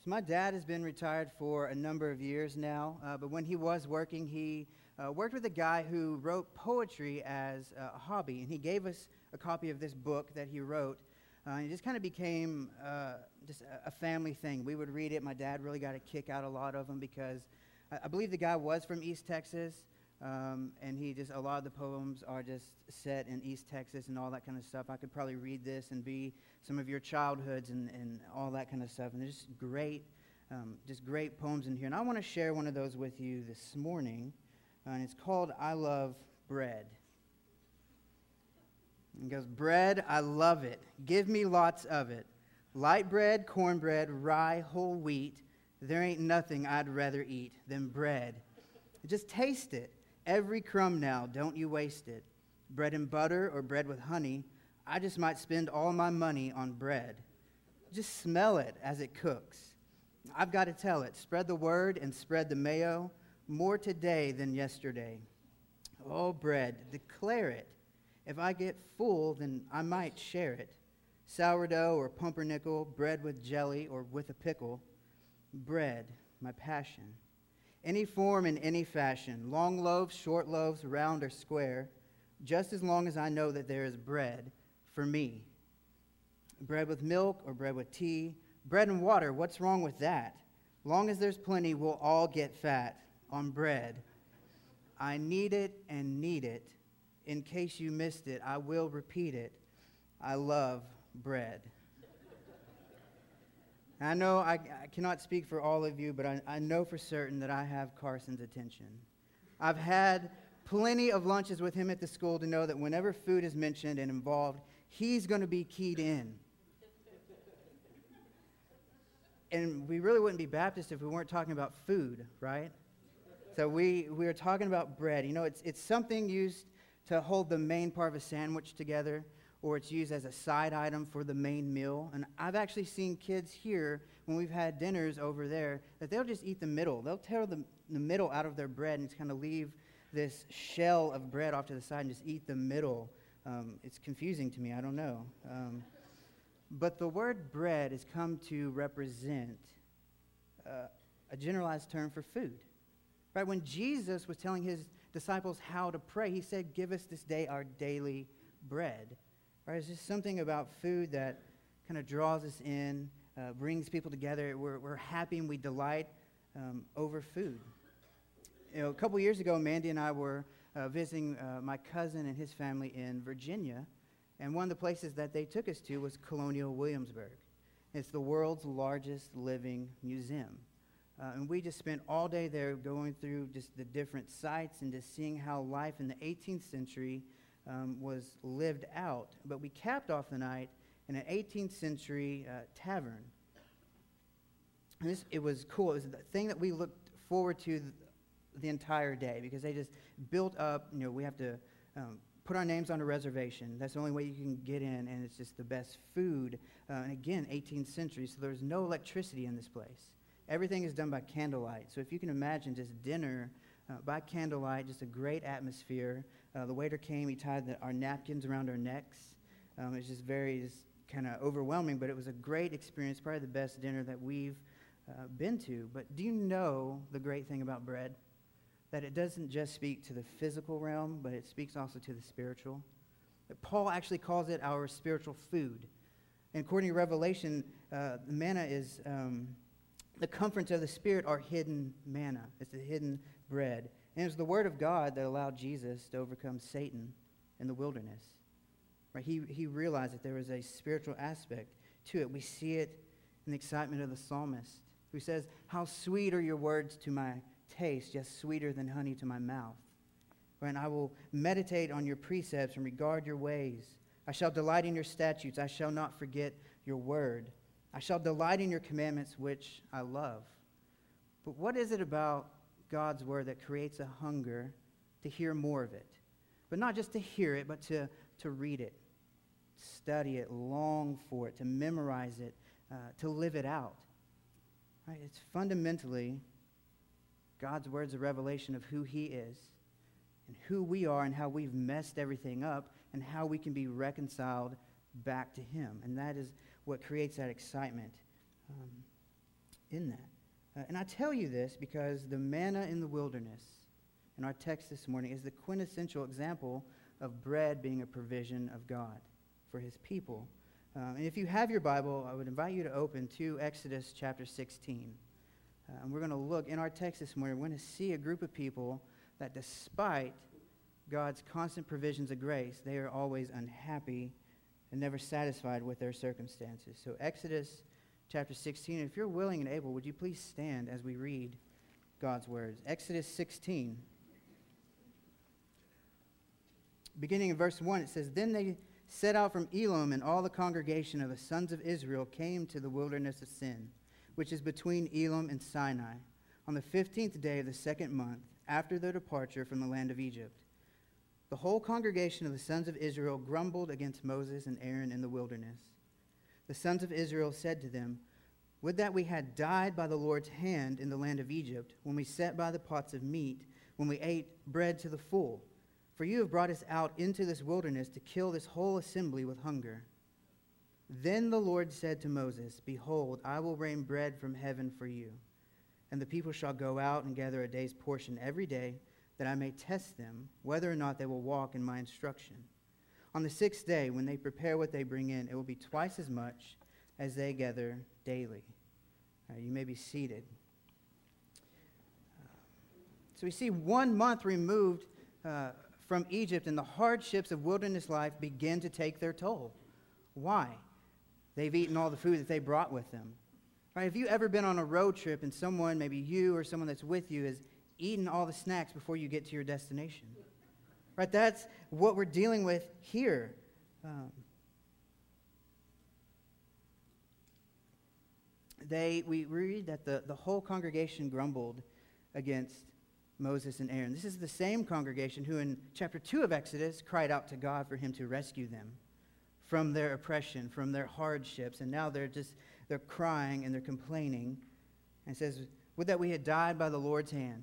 So my dad has been retired for a number of years now, but when he was working, he worked with a guy who wrote poetry as a hobby, and he gave us a copy of this book that he wrote. It just kind of became just a family thing. We would read it. My dad really got a kick out of a lot of them because I believe the guy was from East Texas, and a lot of the poems are just set in East Texas and all that kind of stuff. I could probably read this and be some of your childhoods and all that kind of stuff. And there's just great poems in here. And I want to share one of those with you this morning, and it's called I Love Bread. It goes, bread, I love it. Give me lots of it. Light bread, cornbread, rye, whole wheat. There ain't nothing I'd rather eat than bread. Just taste it. Every crumb now, don't you waste it. Bread and butter or bread with honey, I just might spend all my money on bread. Just smell it as it cooks. I've got to tell it. Spread the word and spread the mayo. More today than yesterday. Oh, bread, declare it. If I get full, then I might share it. Sourdough or pumpernickel, bread with jelly or with a pickle. Bread, my passion. Any form and any fashion, long loaves, short loaves, round or square, just as long as I know that there is bread for me. Bread with milk or bread with tea, bread and water, what's wrong with that? Long as there's plenty, we'll all get fat on bread. I need it and need it. In case you missed it, I will repeat it. I love bread. I know I cannot speak for all of you, but I know for certain that I have Carson's attention. I've had plenty of lunches with him at the school to know that whenever food is mentioned and involved, he's going to be keyed in. And we really wouldn't be Baptist if we weren't talking about food, right? So we are talking about bread. You know, it's something used to hold the main part of a sandwich together, or it's used as a side item for the main meal. And I've actually seen kids here, when we've had dinners over there, that they'll just eat the middle. They'll tear the middle out of their bread and just kind of leave this shell of bread off to the side and just eat the middle. It's confusing to me. I don't know. But the word bread has come to represent a generalized term for food. Right? When Jesus was telling his disciples how to pray, he said, give us this day our daily bread. Right? It's just something about food that kind of draws us in, brings people together. We're happy and we delight over food. You know, a couple years ago, Mandy and I were visiting my cousin and his family in Virginia, and one of the places that they took us to was Colonial Williamsburg. It's the world's largest living museum. And we just spent all day there going through just the different sites and just seeing how life in the 18th century was lived out. But we capped off the night in an 18th century tavern. And it was cool. It was the thing that we looked forward to the entire day, because they just built up, you know, we have to put our names on a reservation. That's the only way you can get in, and it's just the best food. And again, 18th century, so there's no electricity in this place. Everything is done by candlelight. So if you can imagine just dinner by candlelight, just a great atmosphere. The waiter came, he tied our napkins around our necks. It was just kind of overwhelming, but it was a great experience, probably the best dinner that we've been to. But do you know the great thing about bread? That it doesn't just speak to the physical realm, but it speaks also to the spiritual. That Paul actually calls it our spiritual food. And according to Revelation, manna is... the comforts of the Spirit are hidden manna. It's the hidden bread. And it was the Word of God that allowed Jesus to overcome Satan in the wilderness. Right? He realized that there was a spiritual aspect to it. We see it in the excitement of the psalmist, who says, how sweet are your words to my taste, yes, sweeter than honey to my mouth. Right? And I will meditate on your precepts and regard your ways. I shall delight in your statutes. I shall not forget your word. I shall delight in your commandments, which I love. But what is it about God's word that creates a hunger to hear more of it? But not just to hear it, but to read it, study it, long for it, to memorize it, to live it out. Right? It's fundamentally God's word's a revelation of who he is and who we are and how we've messed everything up and how we can be reconciled back to him. And that is what creates that excitement. in that. And I tell you this because the manna in the wilderness in our text this morning is the quintessential example of bread being a provision of God for his people. And if you have your Bible, I would invite you to open to Exodus chapter 16. And we're going to look in our text this morning, we're going to see a group of people that despite God's constant provisions of grace, they are always unhappy and never satisfied with their circumstances. So Exodus chapter 16, if you're willing and able, would you please stand as we read God's words? Exodus 16. Beginning in verse 1, it says, Then they set out from Elim, and all the congregation of the sons of Israel came to the wilderness of Sin, which is between Elim and Sinai, on the 15th day of the second month, after their departure from the land of Egypt. The whole congregation of the sons of Israel grumbled against Moses and Aaron in the wilderness. The sons of Israel said to them, Would that we had died by the Lord's hand in the land of Egypt, when we sat by the pots of meat, when we ate bread to the full. For you have brought us out into this wilderness to kill this whole assembly with hunger. Then the Lord said to Moses, Behold, I will rain bread from heaven for you, and the people shall go out and gather a day's portion every day, that I may test them, whether or not they will walk in my instruction. On the sixth day, when they prepare what they bring in, it will be twice as much as they gather daily. You may be seated. So we see 1 month removed from Egypt, and the hardships of wilderness life begin to take their toll. Why? They've eaten all the food that they brought with them. Right? Have you ever been on a road trip and someone, maybe you or someone that's with you, has eaten all the snacks before you get to your destination? Right? That's what we're dealing with here. We read that the whole congregation grumbled against Moses and Aaron. This is the same congregation who in chapter 2 of Exodus cried out to God for him to rescue them from their oppression, from their hardships. And now they're crying and they're complaining. And it says, Would that we had died by the Lord's hand.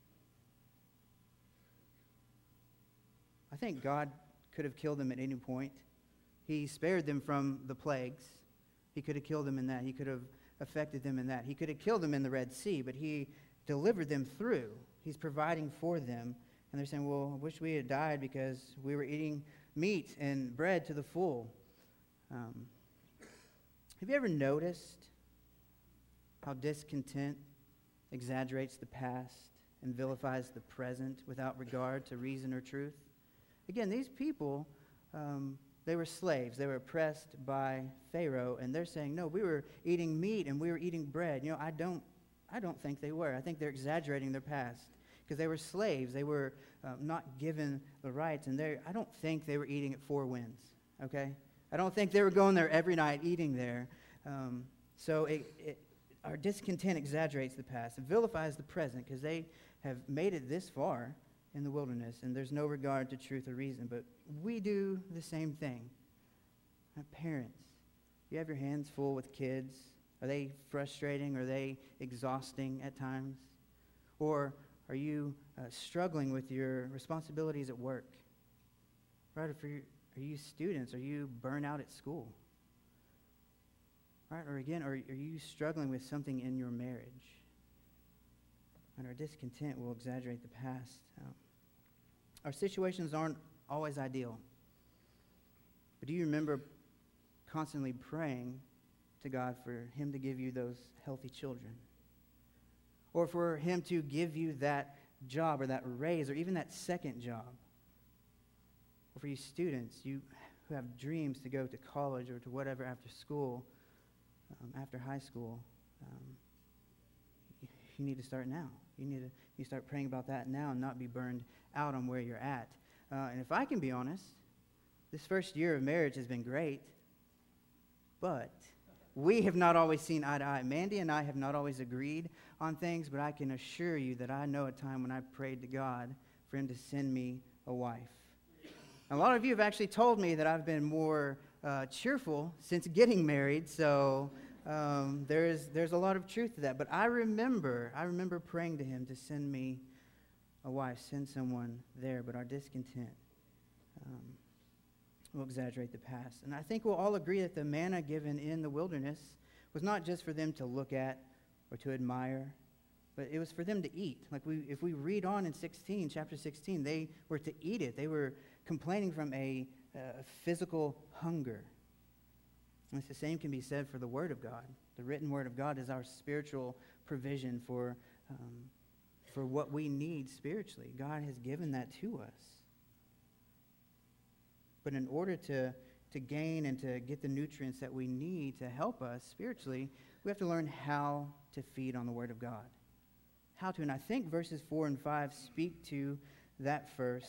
I think God could have killed them at any point. He spared them from the plagues. He could have killed them in that. He could have affected them in that. He could have killed them in the Red Sea, but he delivered them through. He's providing for them. And they're saying, well, I wish we had died because we were eating meat and bread to the full. Have you ever noticed how discontent exaggerates the past and vilifies the present without regard to reason or truth? Again, these people, they were slaves. They were oppressed by Pharaoh, and they're saying, no, we were eating meat and we were eating bread. You know, I don't think they were. I think they're exaggerating their past because they were slaves. They were not given the rights, and I don't think they were eating at Four Winds, okay? I don't think they were going there every night eating there. So our discontent exaggerates the past and vilifies the present because they have made it this far in the wilderness, and there's no regard to truth or reason. But we do the same thing. Parents, you have your hands full with kids. Are they frustrating? Are they exhausting at times? Or are you struggling with your responsibilities at work? Right? Are you students? Are you burnt out at school? Right? Or again, are you struggling with something in your marriage? And our discontent will exaggerate the past. Our situations aren't always ideal. But do you remember constantly praying to God for him to give you those healthy children? Or for him to give you that job or that raise or even that second job? Or for you students, you who have dreams to go to college or to whatever after school, after high school, you need to start now. You need to start praying about that now and not be burned out on where you're at. And if I can be honest, this first year of marriage has been great, but we have not always seen eye to eye. Mandy and I have not always agreed on things, but I can assure you that I know a time when I prayed to God for him to send me a wife. A lot of you have actually told me that I've been more cheerful since getting married, so there's a lot of truth to that. But I remember praying to him to send me a wife, send someone there. But our discontent will exaggerate the past. And I think we'll all agree that the manna given in the wilderness was not just for them to look at or to admire, but it was for them to eat. Like if we read on in chapter 16, they were to eat it. They were complaining from a physical hunger. And it's the same can be said for the Word of God. The written Word of God is our spiritual provision for what we need spiritually. God has given that to us. But in order to gain and to get the nutrients that we need to help us spiritually, we have to learn how to feed on the Word of God. How to, and I think verses 4 and 5 speak to that first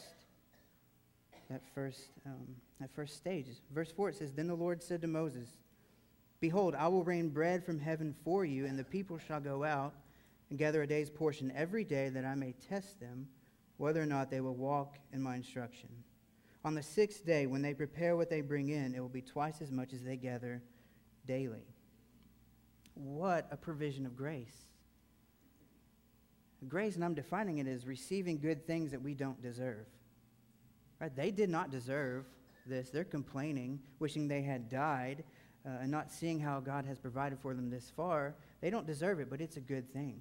stage. Verse 4, it says, "Then the Lord said to Moses, Behold, I will rain bread from heaven for you, and the people shall go out and gather a day's portion every day, that I may test them, whether or not they will walk in my instruction. On the 6th day, when they prepare what they bring in, it will be twice as much as they gather daily." What a provision of grace. Grace, and I'm defining it as receiving good things that we don't deserve. Right? They did not deserve this. They're complaining, wishing they had died, and not seeing how God has provided for them this far. They don't deserve it, but it's a good thing.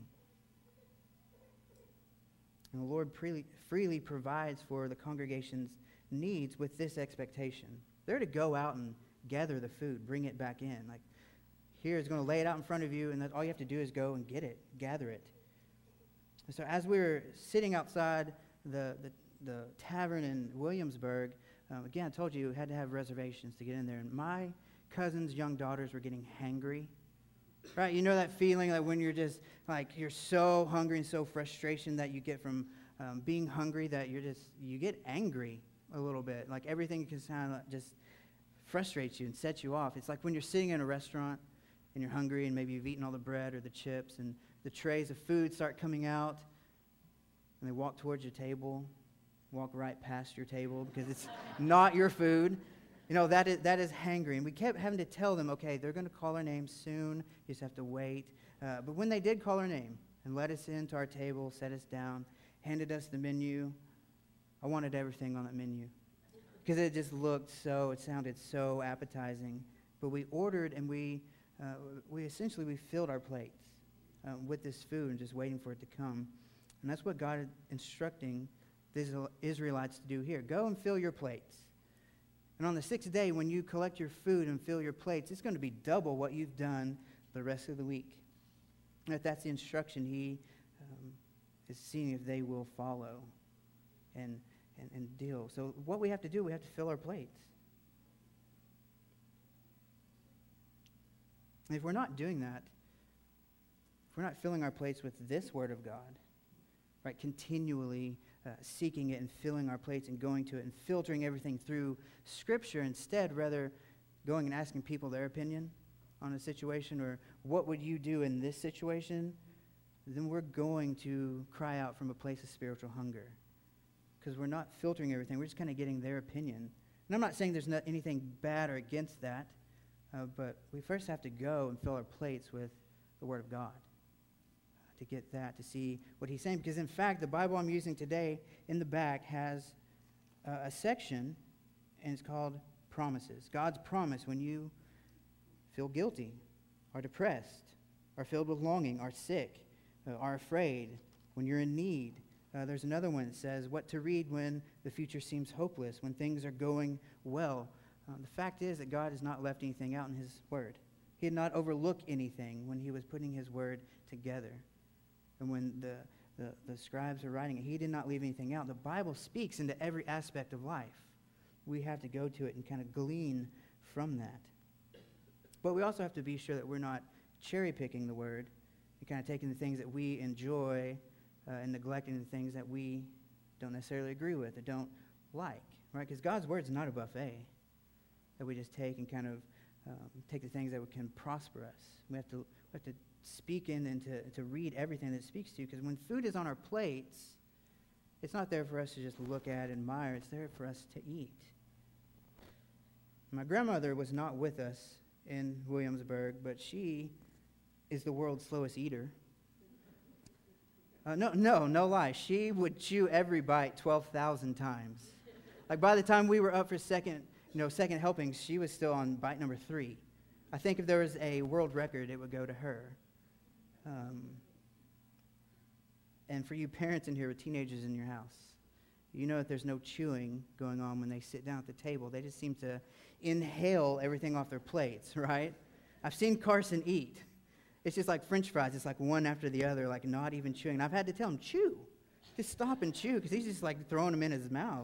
And the Lord freely provides for the congregation's needs with this expectation. They're to go out and gather the food, bring it back in. Like, here is going to lay it out in front of you, and all you have to do is go and get it, gather it. And so as we were sitting outside the tavern in Williamsburg, again, I told you had to have reservations to get in there. And my cousin's young daughters were getting hangry. Right? You know that feeling like when you're just, like, you're so hungry and so frustration that you get from being hungry that you get angry a little bit. Like everything can kind of just frustrates you and sets you off. It's like when you're sitting in a restaurant and you're hungry and maybe you've eaten all the bread or the chips and the trays of food start coming out and they walk towards your table, walk right past your table because it's not your food. You know, that is hangry. And we kept having to tell them, okay, they're going to call our name soon. You just have to wait. But when they did call our name and let us into our table, set us down, handed us the menu, I wanted everything on that menu because it just it sounded so appetizing. But we ordered and we essentially filled our plates with this food and just waiting for it to come. And that's what God is instructing the Israelites to do here. Go and fill your plates. And on the 6th day, when you collect your food and fill your plates, it's going to be double what you've done the rest of the week. And if that's the instruction, he is seeing if they will follow and deal. So what we have to do, we have to fill our plates. And if we're not doing that, if we're not filling our plates with this Word of God, right, continually seeking it and filling our plates and going to it and filtering everything through Scripture instead, rather going and asking people their opinion on a situation or what would you do in this situation, then we're going to cry out from a place of spiritual hunger because we're not filtering everything. We're just kind of getting their opinion. And I'm not saying there's not anything bad or against that, but we first have to go and fill our plates with the Word of God. To get that, to see what he's saying. Because in fact, the Bible I'm using today in the back has a section, and it's called Promises. God's promise when you feel guilty, are depressed, are filled with longing, are sick, are afraid, when you're in need. There's another one that says what to read when the future seems hopeless, when things are going well. The fact is that God has not left anything out in his Word. He did not overlook anything when he was putting his Word together. And when the scribes are writing it, he did not leave anything out. The Bible speaks into every aspect of life. We have to go to it and kind of glean from that. But we also have to be sure that we're not cherry-picking the Word and kind of taking the things that we enjoy and neglecting the things that we don't necessarily agree with or don't like, right? Because God's Word is not a buffet that we just take and kind of take the things that can prosper us. We have to speak in and to read everything that it speaks to, because when food is on our plates, it's not there for us to just look at and admire. It's there for us to eat. My grandmother was not with us in Williamsburg, but she is the world's slowest eater. No lie. She would chew every bite 12,000 times. Like by the time we were up for second helpings, she was still on bite number 3. I think if there was a world record, it would go to her. And for you parents in here with teenagers in your house, you know that there's no chewing going on when they sit down at the table. They just seem to inhale everything off their plates, right? I've seen Carson eat. It's just like French fries. It's like one after the other, like not even chewing. And I've had to tell him, chew. Just stop and chew, because he's just like throwing them in his mouth.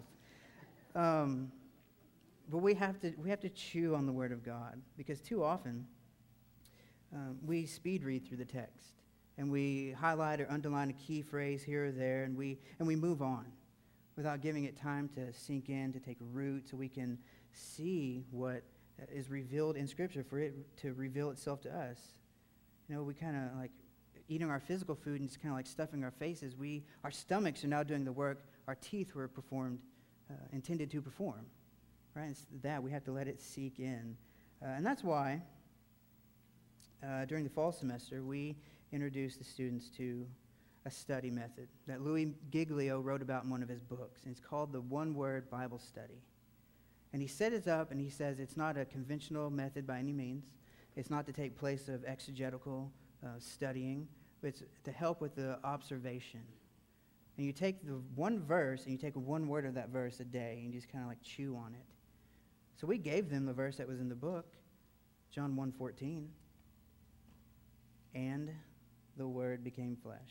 But we have to chew on the Word of God, because too often we speed read through the text, and we highlight or underline a key phrase here or there, and we move on without giving it time to sink in, to take root, so we can see what is revealed in Scripture, for it to reveal itself to us. You know, we kind of like eating our physical food and just kind of like stuffing our faces. Our stomachs are now doing the work our teeth were intended to perform. Right? It's that we have to let it seep in. And that's why during the fall semester, we introduced the students to a study method that Louis Giglio wrote about in one of his books. And it's called the One-Word Bible Study. And he set it up, and he says it's not a conventional method by any means. It's not to take place of exegetical studying, but it's to help with the observation. And you take the one verse, and you take one word of that verse a day, and you just kind of like chew on it. So we gave them the verse that was in the book, John 1:14. And the Word became flesh.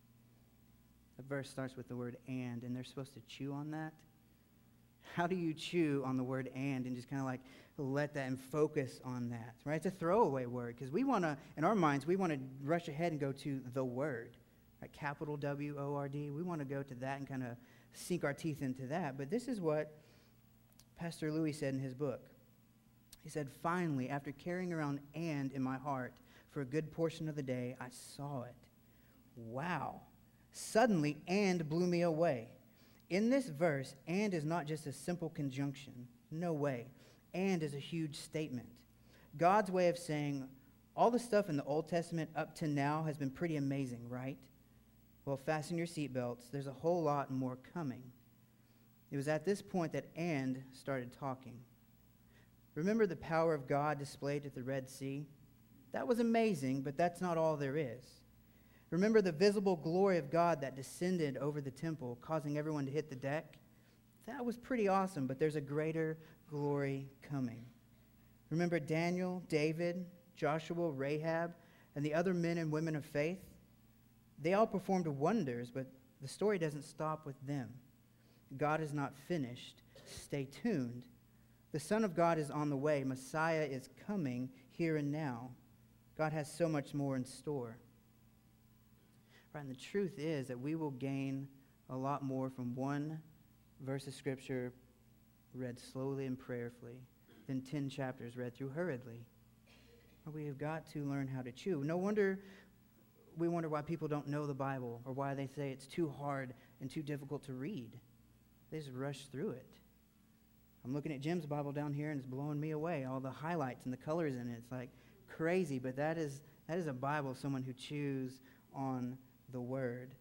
The verse starts with the word and they're supposed to chew on that. How do you chew on the word and just kind of like let that and focus on that, right? It's a throwaway word, because we want to, in our minds, we want to rush ahead and go to the Word, right? Capital W-O-R-D. We want to go to that and kind of sink our teeth into that. But this is what Pastor Louis said in his book. He said, finally, after carrying around and in my heart for a good portion of the day, I saw it. Wow. Suddenly, and blew me away. In this verse, and is not just a simple conjunction. No way. And is a huge statement. God's way of saying, all the stuff in the Old Testament up to now has been pretty amazing, right? Well, fasten your seatbelts. There's a whole lot more coming. It was at this point that and started talking. Remember the power of God displayed at the Red Sea? That was amazing, but that's not all there is. Remember the visible glory of God that descended over the temple, causing everyone to hit the deck? That was pretty awesome, but there's a greater glory coming. Remember Daniel, David, Joshua, Rahab, and the other men and women of faith? They all performed wonders, but the story doesn't stop with them. God is not finished. Stay tuned. The Son of God is on the way. Messiah is coming here and now. God has so much more in store. Right, and the truth is that we will gain a lot more from one verse of Scripture read slowly and prayerfully than 10 chapters read through hurriedly. We have got to learn how to chew. No wonder we wonder why people don't know the Bible, or why they say it's too hard and too difficult to read. They just rush through it. I'm looking at Jim's Bible down here, and it's blowing me away. All the highlights and the colors in it. It's like crazy, but that is a Bible of someone who chews on the Word.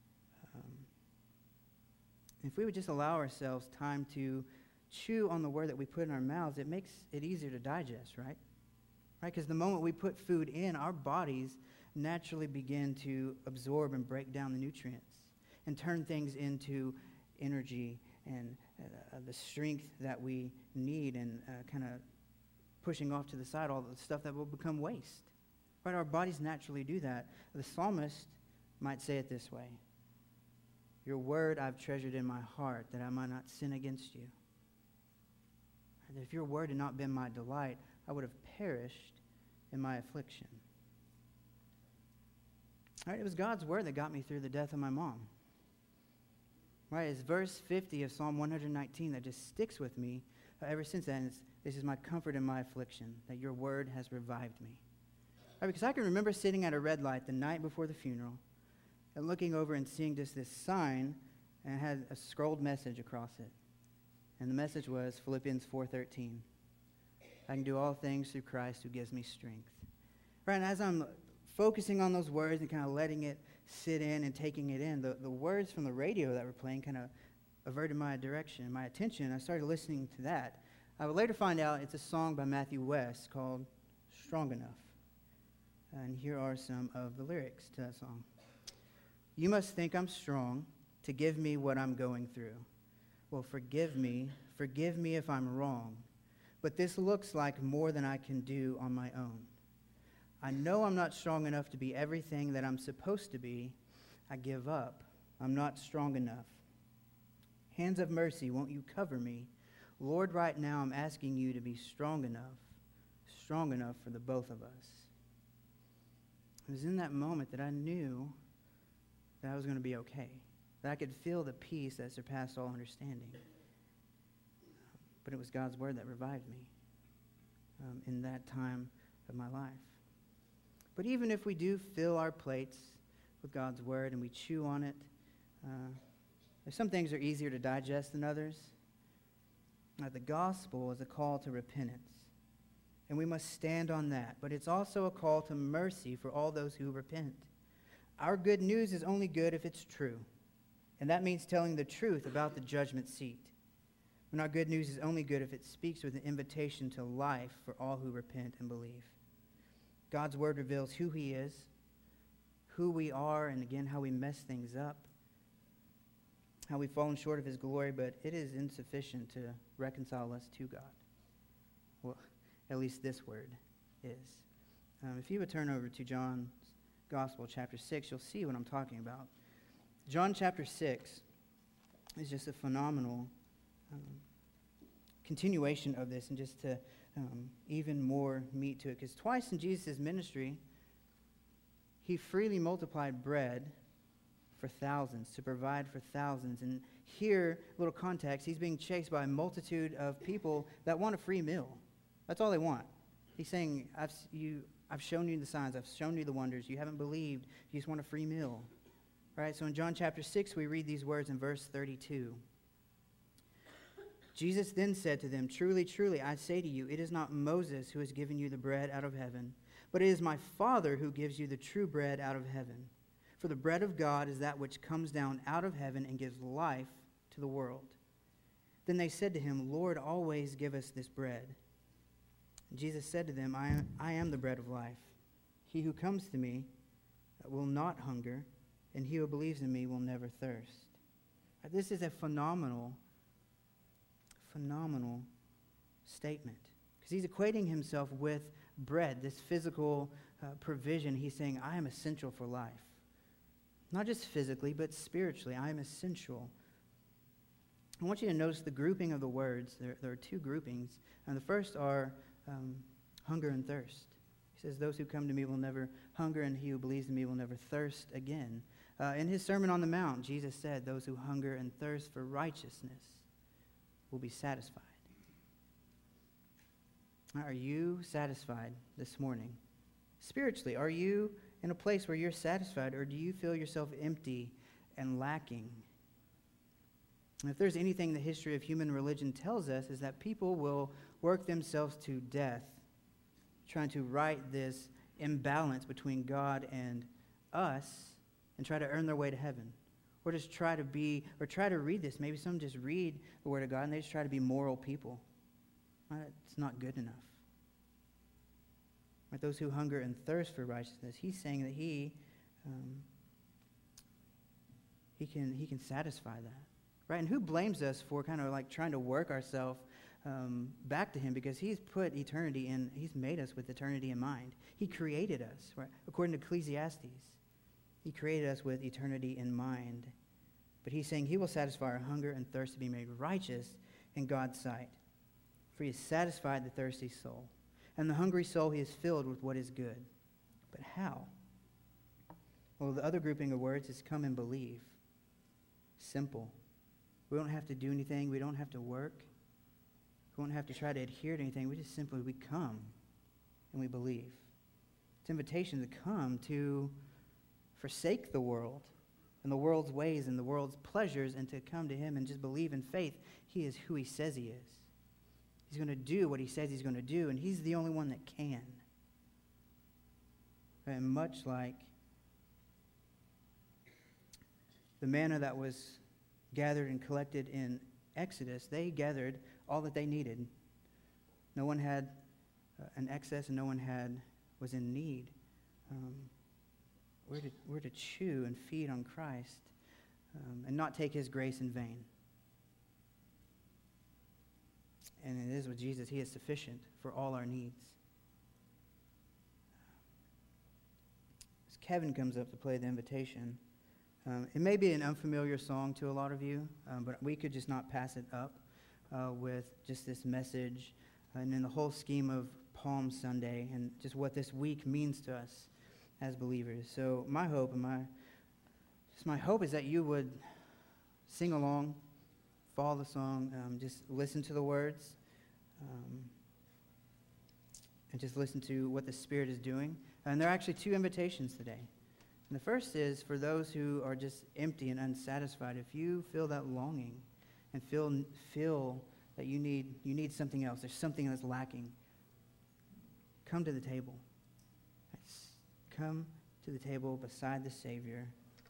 If we would just allow ourselves time to chew on the Word that we put in our mouths, it makes it easier to digest, right? Right? Because the moment we put food in, our bodies naturally begin to absorb and break down the nutrients and turn things into energy and the strength that we need, and kind of pushing off to the side all the stuff that will become waste. Right? Our bodies naturally do that. The psalmist might say it this way: your word I've treasured in my heart, that I might not sin against you. And if your word had not been my delight, I would have perished in my affliction. Right? It was God's word that got me through the death of my mom. Right? It's verse 50 of Psalm 119 that just sticks with me ever since then. This is my comfort in my affliction, that your word has revived me. Right? Because I can remember sitting at a red light the night before the funeral and looking over and seeing just this sign, and it had a scrolled message across it. And the message was Philippians 4:13. I can do all things through Christ who gives me strength. Right? And as I'm focusing on those words and kind of letting it sit in and taking it in, the words from the radio that were playing kind of averted my direction, my attention. I started listening to that. I would later find out it's a song by Matthew West called Strong Enough. And here are some of the lyrics to that song. You must think I'm strong to give me what I'm going through. Well, forgive me if I'm wrong. But this looks like more than I can do on my own. I know I'm not strong enough to be everything that I'm supposed to be. I give up. I'm not strong enough. Hands of mercy, won't you cover me? Lord, right now I'm asking you to be strong enough for the both of us. It was in that moment that I knew that I was going to be okay, that I could feel the peace that surpassed all understanding. But it was God's word that revived me in that time of my life. But even if we do fill our plates with God's word and we chew on it, there's some things that are easier to digest than others. The gospel is a call to repentance, and we must stand on that. But it's also a call to mercy for all those who repent. Our good news is only good if it's true, and that means telling the truth about the judgment seat. And our good news is only good if it speaks with an invitation to life for all who repent and believe. God's word reveals who he is, who we are, and again, how we mess things up, how we've fallen short of his glory, but it is insufficient to reconcile us to God. Well, at least this word is. If you would turn over to John's Gospel, chapter 6, you'll see what I'm talking about. John chapter 6 is just a phenomenal continuation of this, and just to even more meat to it. Because twice in Jesus' ministry, he freely multiplied bread for thousands, to provide for thousands. And here, little context, he's being chased by a multitude of people that want a free meal. That's all they want. He's saying, I've shown you the signs, I've shown you the wonders, you haven't believed, you just want a free meal. Right? So in John chapter 6, we read these words in verse 32. Jesus then said to them, truly, truly, I say to you, it is not Moses who has given you the bread out of heaven, but it is my Father who gives you the true bread out of heaven. For the bread of God is that which comes down out of heaven and gives life to the world. Then they said to him, Lord, always give us this bread. And Jesus said to them, I am the bread of life. He who comes to me will not hunger, and he who believes in me will never thirst. This is a phenomenal statement, because he's equating himself with bread, this physical provision. He's saying, I am essential for life. Not just physically, but spiritually. I am essential. I want you to notice the grouping of the words. There are two groupings. And the first are hunger and thirst. He says, those who come to me will never hunger, and he who believes in me will never thirst again. In his Sermon on the Mount, Jesus said, those who hunger and thirst for righteousness will be satisfied. Are you satisfied this morning? Spiritually, are you in a place where you're satisfied, or do you feel yourself empty and lacking? And if there's anything the history of human religion tells us, is that people will work themselves to death trying to right this imbalance between God and us and try to earn their way to heaven. Or just try to read this. Maybe some just read the Word of God and they just try to be moral people. It's not good enough. Right? Those who hunger and thirst for righteousness, he's saying that he can satisfy that. Right? And who blames us for kind of like trying to work ourselves back to him? Because he's put eternity in, he's made us with eternity in mind. He created us, right? According to Ecclesiastes. He created us with eternity in mind. But he's saying he will satisfy our hunger and thirst to be made righteous in God's sight. For he has satisfied the thirsty soul. And the hungry soul he is filled with what is good. But how? Well, the other grouping of words is come and believe. Simple. We don't have to do anything. We don't have to work. We don't have to try to adhere to anything. We come and we believe. It's an invitation to come to forsake the world and the world's ways and the world's pleasures and to come to him and just believe in faith. He is who he says he is. He's going to do what he says he's going to do, and he's the only one that can. And much like the manna that was gathered and collected in Exodus, they gathered all that they needed. No one had an excess, and no one was in need. we're to chew and feed on Christ and not take his grace in vain. And it is with Jesus. He is sufficient for all our needs. As Kevin comes up to play the invitation, it may be an unfamiliar song to a lot of you, but we could just not pass it up with just this message and in the whole scheme of Palm Sunday and just what this week means to us as believers. So my hope and my hope is that you would sing along, follow the song, just listen to the words, and just listen to what the Spirit is doing. And there are actually two invitations today. And the first is for those who are just empty and unsatisfied. If you feel that longing and feel that you need something else, there's something that's lacking, come to the table. Come to the table beside the Savior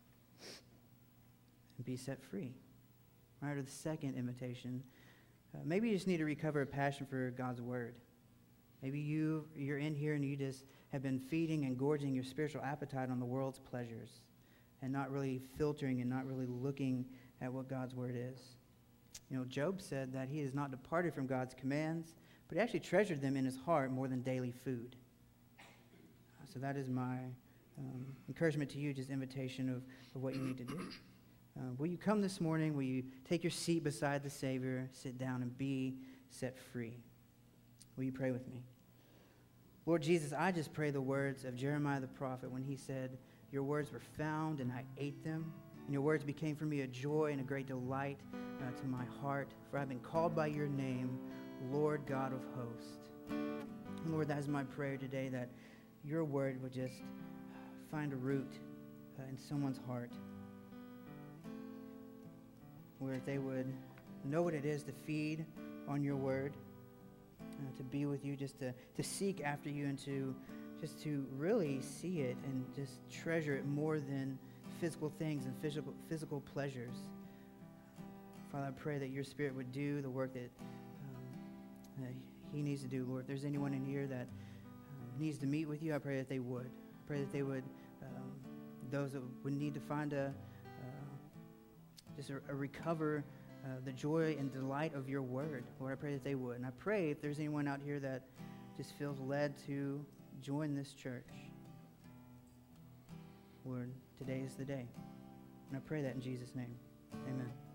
and be set free. Right, or the second invitation, maybe you just need to recover a passion for God's Word. Maybe you're in here and you just have been feeding and gorging your spiritual appetite on the world's pleasures and not really filtering and not really looking at what God's Word is. You know, Job said that he has not departed from God's commands, but he actually treasured them in his heart more than daily food. So that is my encouragement to you, just invitation of what you need to do. Will you come this morning? Will you take your seat beside the Savior, sit down, and be set free? Will you pray with me? Lord Jesus, I just pray the words of Jeremiah the prophet when he said, "Your words were found, and I ate them. And your words became for me a joy and a great delight to my heart. For I've been called by your name, Lord God of hosts." And Lord, that is my prayer today, that your word would just find a root in someone's heart, where they would know what it is to feed on your word, to be with you, just to seek after you, and to really see it and just treasure it more than physical things and physical pleasures. Father, I pray that your Spirit would do the work that he needs to do, Lord. If there's anyone in here that needs to meet with you, I pray that they would. I pray that they would, those that would need to find recover the joy and delight of your word. Lord, I pray that they would. And I pray if there's anyone out here that just feels led to join this church, Lord, today is the day. And I pray that in Jesus' name. Amen.